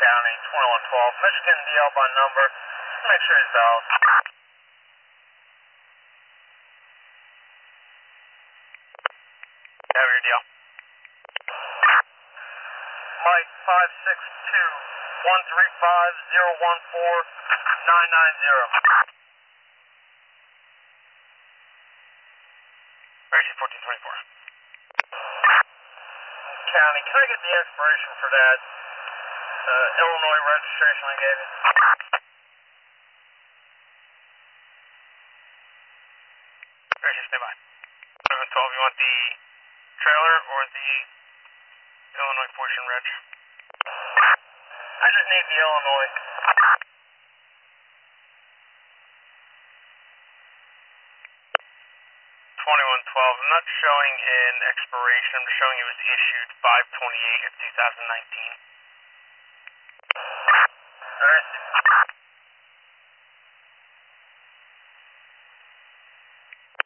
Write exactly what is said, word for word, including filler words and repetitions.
County, twenty-one twelve. Michigan D L by number. Make sure he's valid. Have your D L. Mike five six two one three five zero one four nine nine zero. Racing fourteen twenty-four. County, can I get the expiration for that uh, Illinois registration I gave you? Racing, stay by. eleven twelve, you want the trailer or the Illinois portion reg? I just need the Illinois. twenty-one twelve, I'm not showing an expiration, I'm just showing it was issued five twenty-eight of two thousand nineteen.